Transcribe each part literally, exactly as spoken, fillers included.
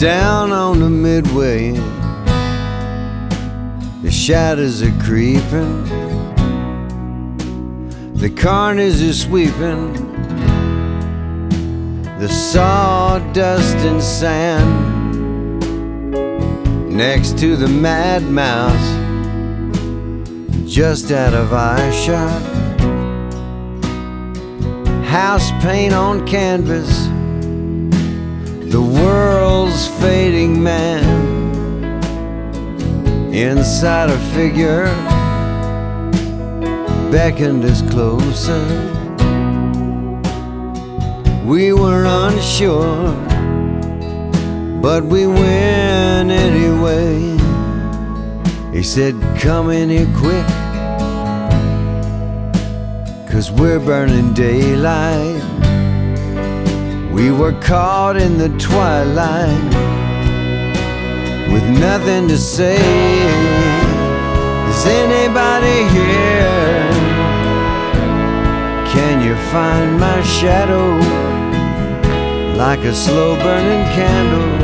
down on the midway, the shadows are creeping, the carnage is sweeping, the sawdust and sand next to the Mad Mouse, just out of eyeshot. House paint on canvas, the world's fading man. Inside a figure beckoned us closer. We were unsure, but we went anyway. He said, come in here quick, 'cause we're burning daylight. We were caught in the twilight with nothing to say. Is anybody here? Can you find my shadow like a slow burning candle?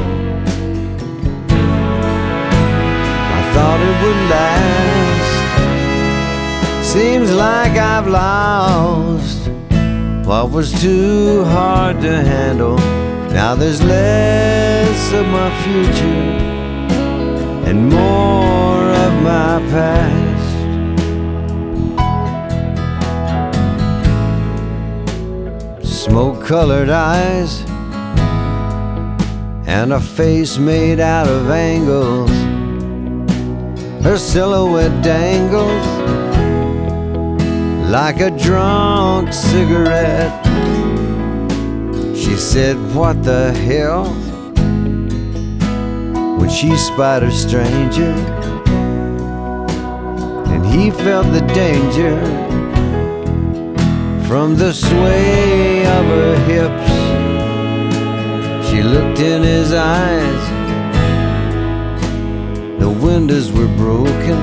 I thought it would last. Seems like I've lost what was too hard to handle. Now there's less of my future and more of my past. Smoke-colored eyes and a face made out of angles. Her silhouette dangles like a drunk cigarette. She said, what the hell? When she spied a stranger, and he felt the danger from the sway of her hips. She looked in his eyes, the windows were broken,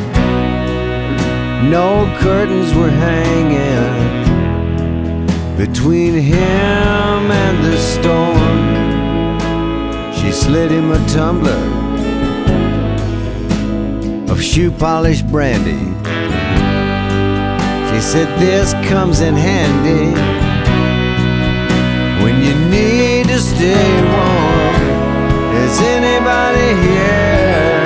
no curtains were hanging between him and the storm. She slid him a tumbler of shoe-polished brandy. She said, this comes in handy when you need to stay warm. Is anybody here?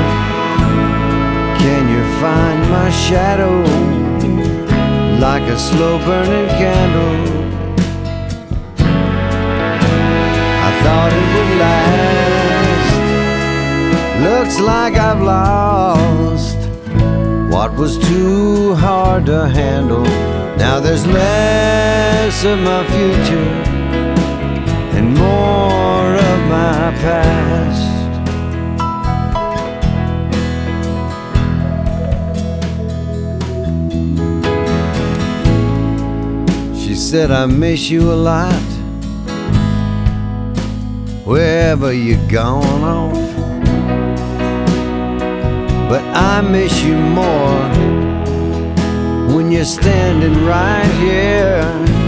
Can you find my shadow like a slow burning candle? I thought it would last. Looks like I've lost what was too hard to handle. Now there's less of my future and more of my past. She said, I miss you a lot, wherever you're gone off. But I miss you more when you're standing right here.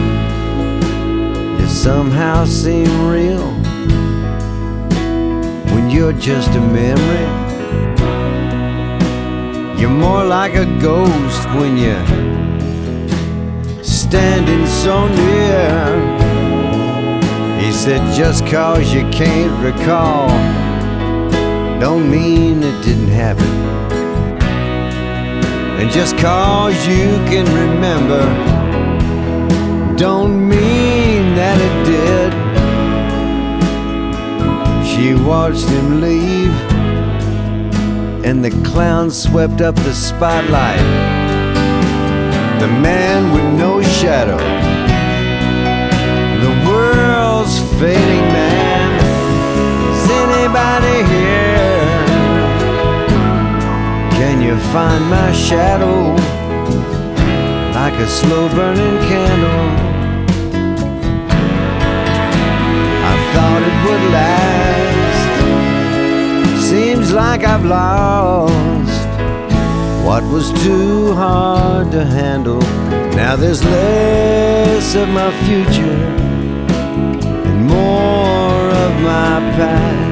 You somehow seem real when you're just a memory. You're more like a ghost when you're standing so near. He said, just 'cause you can't recall don't mean it didn't happen. And just 'cause you can remember don't mean that it did. She watched him leave, and the clown swept up the spotlight. The man with no shadow, the world's fading man. Is anybody here? Can you find my shadow like a slow burning candle? I thought it would last. Seems like I've lost what was too hard to handle. Now there's less of my future and more of my past.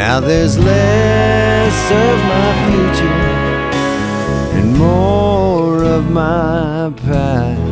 Now there's less of my future and more of my past.